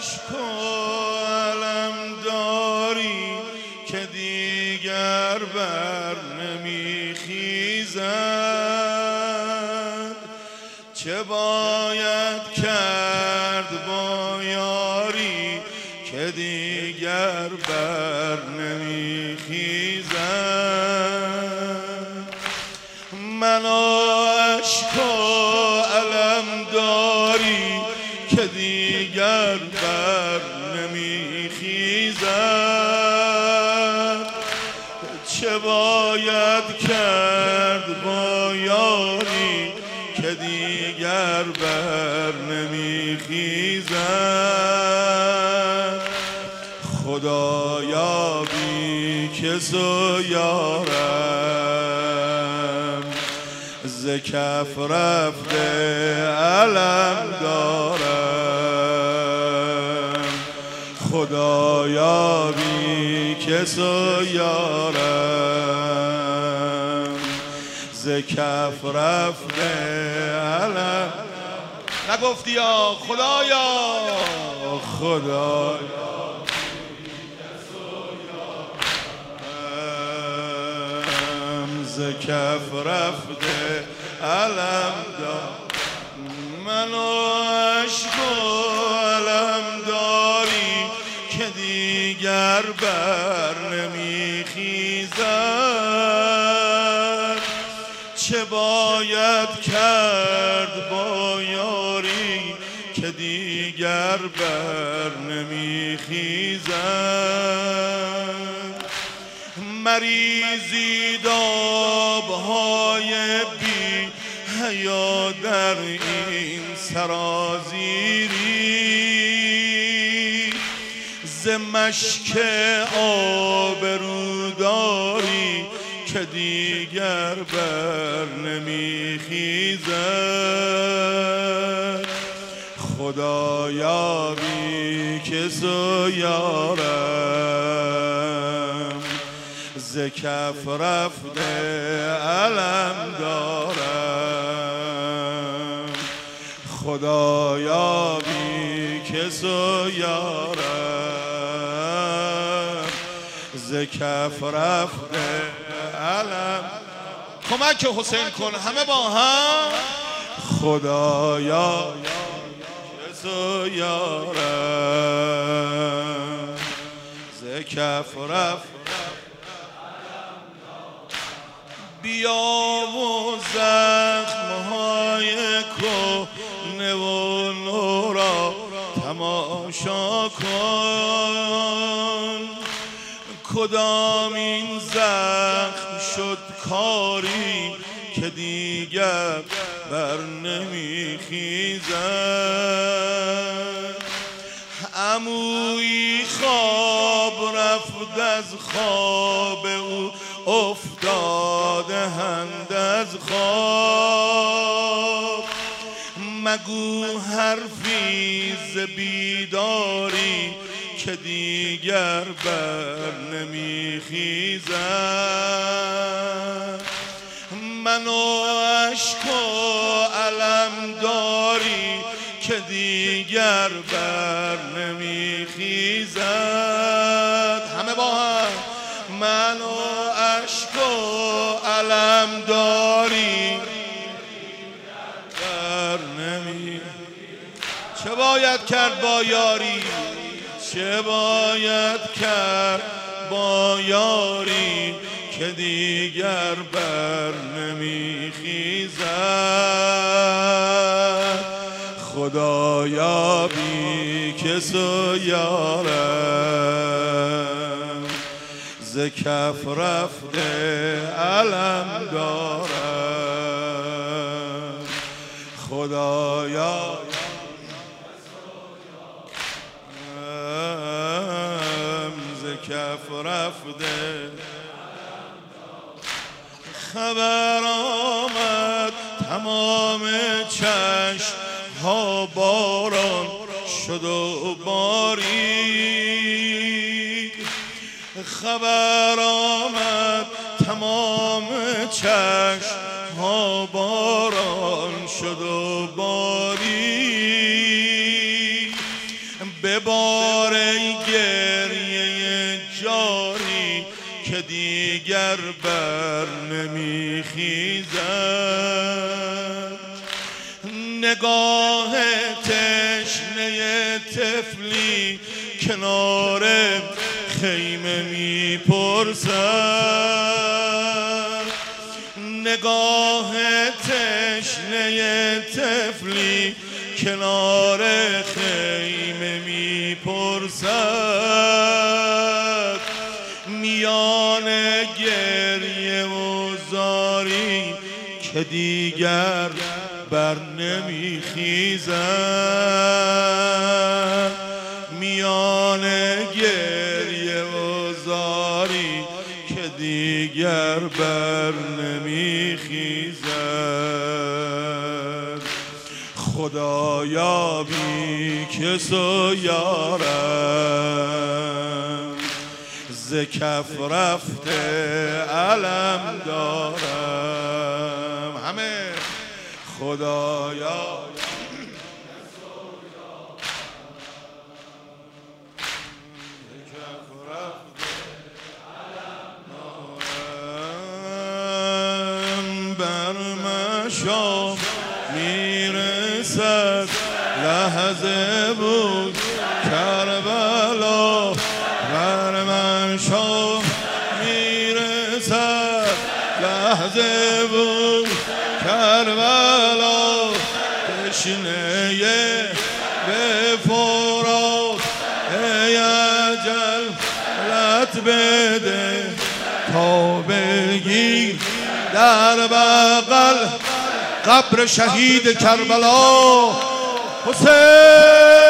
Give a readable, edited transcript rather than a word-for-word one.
اشک و علم داری که دیگر بر نمیخیزد. چه باید کرد با یاری که دیگر بر نمیخیزد. من اشک و علم داری که دیگر بر نمیخیزد. چه باید کرد با یاری که دیگر بر نمیخیزد. خدایا بی کس و یارم ز کف رفته علم دارم. خدایا بی کس و یارم ز کف رفته علم. نگفتی یا خدایا خدایا ز کف رفته علم دار. من اشک و علم داری که دیگر بر نمیخیزد. چه باید کرد با یاری که دیگر بر نمیخیزد. مریزی دابهای بی حیا در این سرازیری. ز مشک آبروداری که دیگر بر نمیخیزد. خدایا بی کس و یارم ز کف رفته علم دارم. خدایا بی کس و یارم ز کف رفته علم. کمک حسین کن همه با هم. خدایا کس و یارم ز کف رفته. بیا و زخمهای کهنه و نو را تماشا کن. کدامین زخم شد کاری که دیگر بر نمیخیزد. عمویی خواب رفت از خواب او افتاده هند از خواب. مگو حرفی ز بیداری که دیگر بر نمیخیزد. من اشک و علم داری که دیگر بر نمیخیزد. همه با هم. من اشک و علم داری بر نمی. چه باید کرد با یاری چه باید کرد با یاری که دیگر بر نمیخیزد. خدایا بی کس و یارم ز کف رفته علم دارم. خدایا ز کف رفته. خبر آمد تمام چشم ها باران شد و باری. خبر آمد تمام چشم ها باران شد و باری. دیگر بر نمیخیزد. نگاه تشنه طفلی کنار خیمه میپرسد. نگاه تشنه طفلی کنار خیمه میپرسد. میان گریه و زاری که دیگر بر نمیخیزد. میان گریه و زاری که دیگر بر نمیخیزد. خدایا بی کس و یارم، ز کف رفته علم دارم. همه خدایا بر مشام میرسد لحظه بود کربلا. بر مشام میرسد لحظه بود کربلا. تشنه به فرات ای اجل لط بده تا بگی در بغل قبر شهید کربلا حسین.